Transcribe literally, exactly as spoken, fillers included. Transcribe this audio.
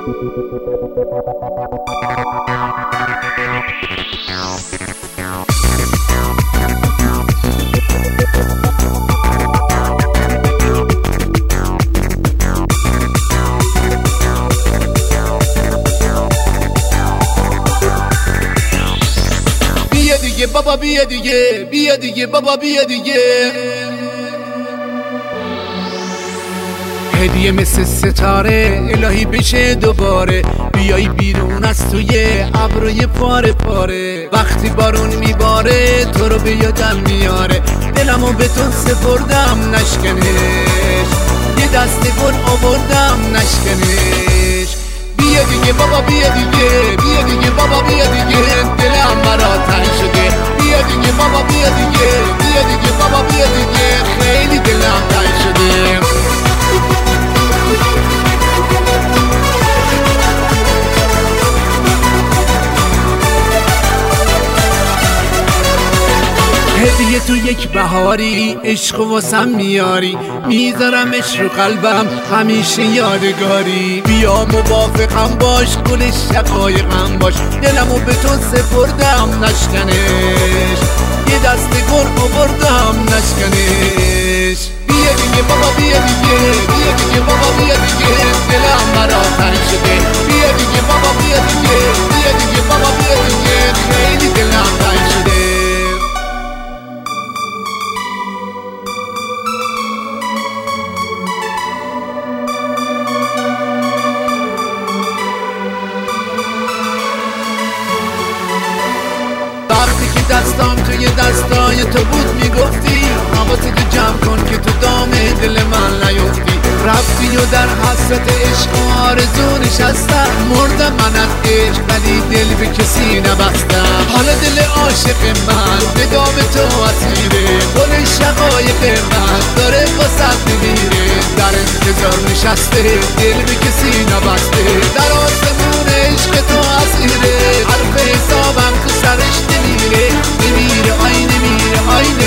بیا دیگه بابا بیا دیگه، بیا دیگه بابا بیا دیگه. هدیه مثل ستاره الهی بشه دوباره، بیای بیرون از توی ابروی پاره پاره. وقتی بارون میباره تو رو به یادم میاره، دلمو به تو سپردم نشکنش، یه دست گل آوردم نشکنش. بیا دیگه بابا بیا دیگه، بیا دیگه بابا بیا دیگه، دلم برا تنگ شده. بیا دیگه بابا بیا دیگه، بیا دیگه بابا بیا دیگه، خیلی دلم تنگ شده. هدیه تو یک بهاری، عشق و واسم میاری، میذارمش رو قلبم همیشه یادگاری. بیا موافقم باش، گل شقایقم باش، دلمو به تو سپردم نشکنش، یه دست گل آوردم نشکنش. بیا دیگه بابا بیا دیگه، بیا دیگه بابا بیا دیگه، دلم برا تنگ شده. بیا دیگه بابا بیا دیگه، بیا دیگه بابا بیا دیگه، خیلی دلم تنگ شده. وقتی که دستام توی دستای تو بود میگفتی حواستو جمع کن که تو دام دل من نیفتی. رفتی و در حسرت عشق و آرزو نشستم، مردم من از عشق ولی دل به کسی نبستم. حالا دل عاشق من به دام تو اسیره، گل شقایق من داره واسه میمیره. در انتظار نشسته دل به کسی نبسته، در آسمون عشق تو اسیره. حرف حسابم تو سرش نمیره، نمیره آی نمیره آی